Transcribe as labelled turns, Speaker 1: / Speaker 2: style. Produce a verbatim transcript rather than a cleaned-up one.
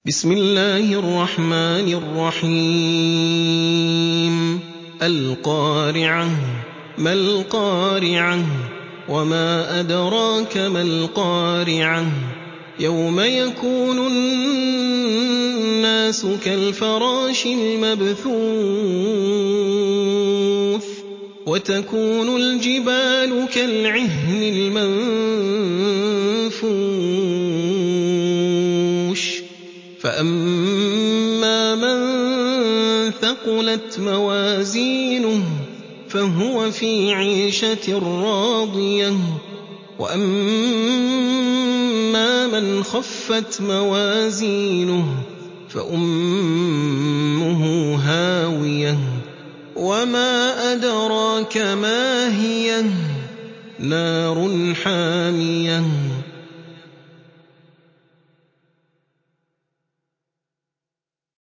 Speaker 1: بسم الله الرحمن الرحيم القارعة ما القارعة وما أدراك ما القارعة يوم يكون الناس كالفراش المبثوث وتكون الجبال كالعهن المنفوش فأما من ثقلت موازينه فهو في عيشة راضية وأما من خفت موازينه فأمه هاوية وما أدراك ما هي نار حامية